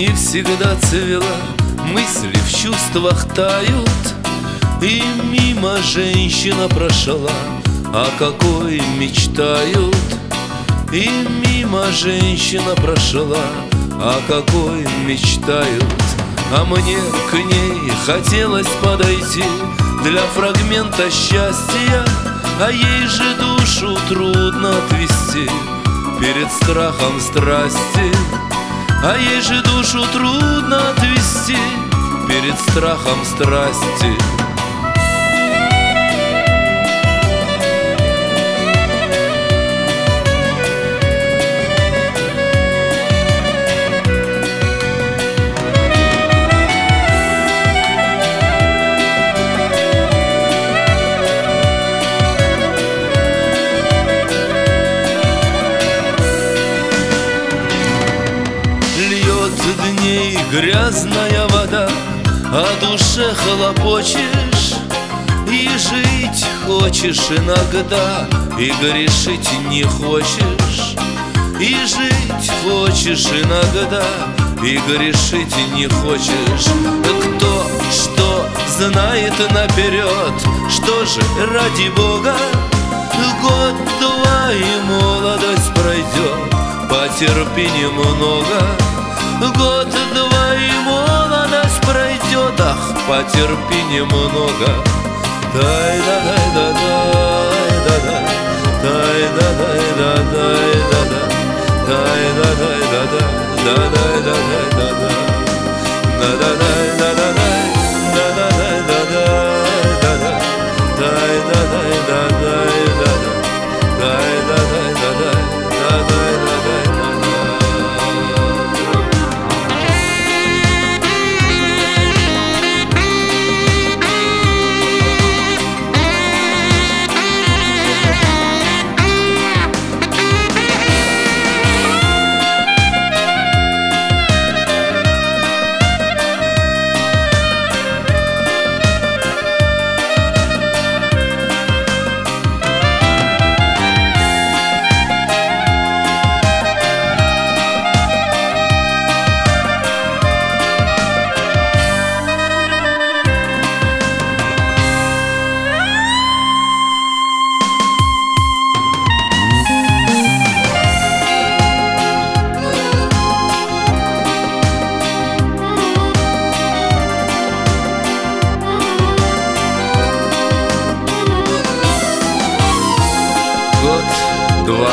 не всегда цвела, мысли в чувствах тают, и мимо женщина прошла, о какой мечтают. И мимо женщина прошла, о какой мечтают. А мне к ней хотелось подойти для фрагмента счастья, а ей же душу трудно отвести перед страхом страсти. А ей же душу трудно отвести перед страхом страсти. Дней грязная вода, о душе хлопочешь, и жить хочешь иногда, и грешить не хочешь. И жить хочешь иногда, и грешить не хочешь. Кто что знает наперед, что же ради Бога? Год-два и молодость пройдет, потерпи немного. Год-два и молодость пройдет, ах, потерпи немного. Дай-да-дай-да-дай-да-да, дай-да-дай-да-дай-да-да, дай-да-дай-да-дай, да-дай-да-дай-да-да, да-да-дай-да-дай, да-да-дай-да-дай-да-да, дай-да-дай-да-дай-да-да, дай-да-дай-да-дай, да-дай-да-дай-да-да. Год-два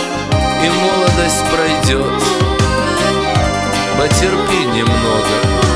и молодость пройдет, потерпи немного.